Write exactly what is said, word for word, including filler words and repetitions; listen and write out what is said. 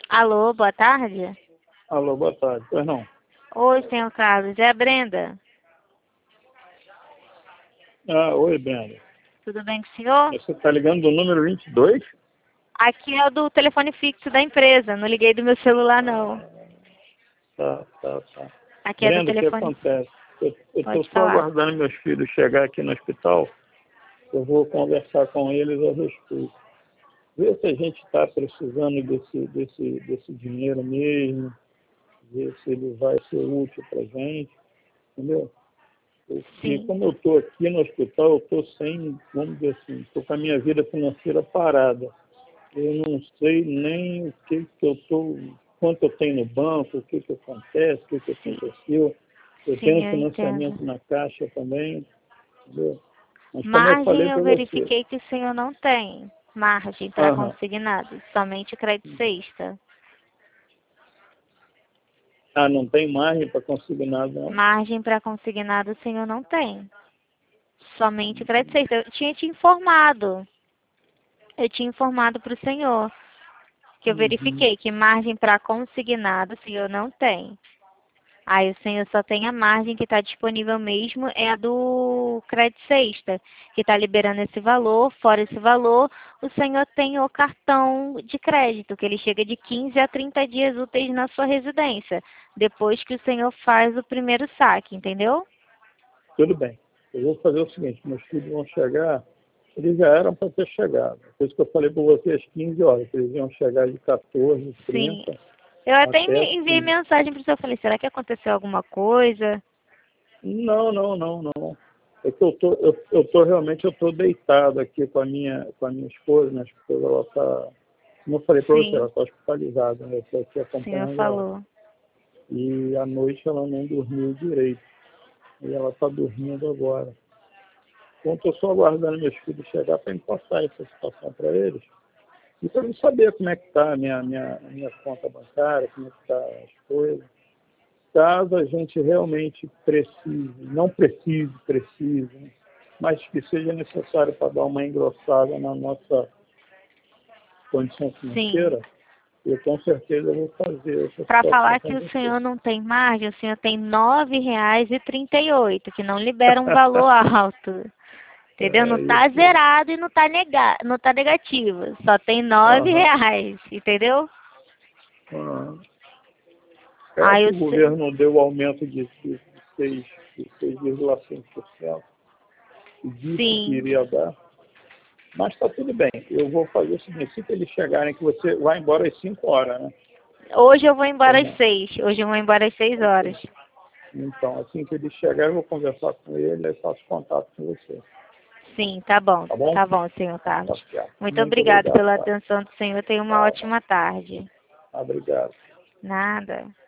Alô, boa tarde. Alô, boa tarde. Pois não? Oi, senhor Carlos. É a Brenda. Ah, oi, Brenda. Tudo bem com o senhor? Você está ligando do número vinte e dois? Aqui é o do telefone fixo da empresa. Não liguei do meu celular, não. Tá, tá, tá. Aqui é do Brenda, o que telefone. acontece? Eu estou Pode só falar. aguardando meus filhos chegar aqui no hospital. Eu vou conversar com eles a respeito. Ver se a gente está precisando desse, desse, desse dinheiro mesmo. Ver se ele vai ser útil para a gente. Entendeu? Porque Sim. como eu estou aqui no hospital, eu estou sem, vamos dizer assim, estou com a minha vida financeira parada. Eu não sei nem o que, que eu estou, quanto eu tenho no banco, o que, que acontece, o que, que Sim, aconteceu. Eu sim, tenho eu financiamento entendo. na Caixa também, entendeu? Mas como eu Margem falei eu para você, verifiquei que o senhor não tem. Margem para aham, consignado. Somente crédito sexta. ah, não tem margem para conseguir nada, não. Margem para consignado o senhor não tem. Somente crédito sexta. Eu tinha te informado. Eu tinha informado para o senhor que eu Uhum. verifiquei que margem para consignado o senhor não tem. Aí o senhor só tem a margem que está disponível mesmo, é a do crédito sexta, que está liberando esse valor. Fora esse valor, o senhor tem o cartão de crédito, que ele chega de quinze a trinta dias úteis na sua residência, depois que o senhor faz o primeiro saque, entendeu? Tudo bem. Eu vou fazer o seguinte, meus filhos vão chegar, eles já eram para ter chegado. Por isso que eu falei para vocês às quinze horas, que eles iam chegar de quatorze, Sim. trinta Eu até até envi- enviei quinze. mensagem para o senhor, falei, será que aconteceu alguma coisa? Não, não, não, não. É que eu tô, eu, eu tô realmente, eu tô deitado aqui com a minha, com a minha esposa. Minha esposa, ela tá, como eu falei para você, ela Sim, está hospitalizada, né? Eu estou aqui o senhor acompanhando ela. falou. E à noite ela não dormiu direito. E ela está dormindo agora. Então, estou só aguardando meus filhos chegar para me passar essa situação para eles. E para eu saber como é que está a minha, minha, minha conta bancária, como é que está as coisas. Caso a gente realmente precise, não precise, precise, né? Mas que seja necessário para dar uma engrossada na nossa condição Sim. financeira, eu com certeza vou fazer essa Para situação falar com que o você. senhor não tem margem, o senhor tem nove reais e trinta e oito, que não libera um valor alto. Entendeu? Não É tá isso. zerado e não tá, nega, não tá negativo. Só tem nove Aham. reais, entendeu? Aham. É Aí que o o se- governo deu o aumento de, de, de seis de seis vírgula cinco por cento e disse que sim. iria dar. Mas está tudo bem. Eu vou fazer o seguinte, se eles chegarem, que você vai embora às cinco horas, né? Hoje eu vou embora Ou às não? seis. Hoje eu vou embora às seis horas. Ok. Então, assim que ele chegar, eu vou conversar com ele e faço contato com você. Sim, tá bom. Tá bom? Tá bom, senhor Tá Carlos. certo. Muito Muito obrigado obrigado, pela tá? atenção do senhor. Tenha uma Tá, ótima tarde. obrigado. Nada.